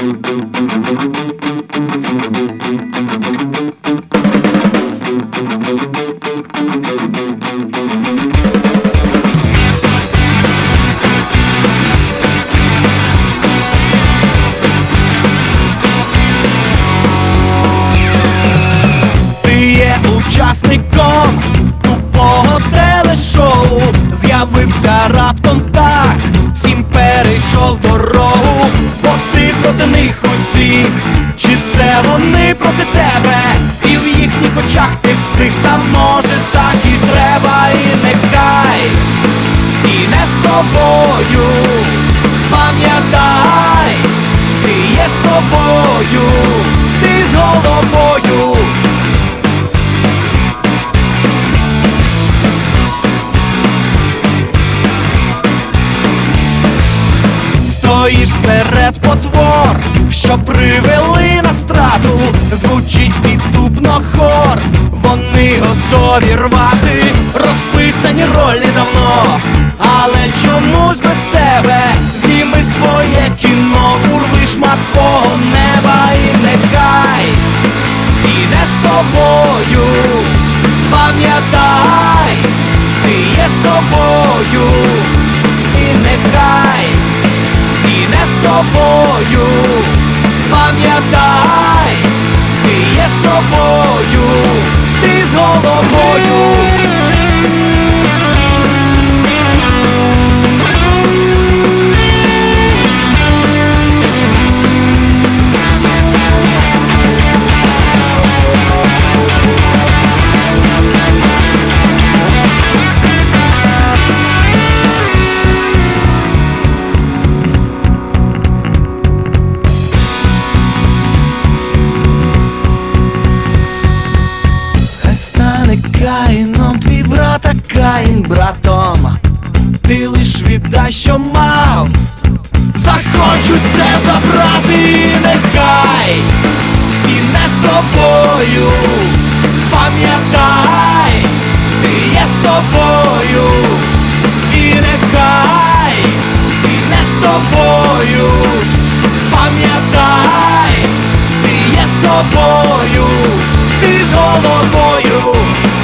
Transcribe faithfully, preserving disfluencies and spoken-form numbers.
Учасником тупого телешоу з'явився раптом так, всім перейшов дорогу. Бо ти проти них усіх, чи це вони проти тебе? І в їхніх очах ти псих, та може так і треба. І нехай всі не з тобою, пам'ятай, ти є собою, ти з головою. Стоїш серед потвор, що привели на страту. Звучить підступно хор, вони готові рвати. Розписані ролі давно, але чомусь без тебе. Зніми своє кіно, урви шмат свого неба. І нехай всі не з тобою, пам'ятай, ти є собою. І нехай всі не з тобою, пам'ятай, ти є собою, ти з головою. Каїном твій брат, а Каїн братом. Ти лиш віддай, що мав, захочуть все забрати. І нехай всі не з тобою, пам'ятай, ти є собою. І нехай всі не з тобою, пам'ятай, ти є собою, ти з головою.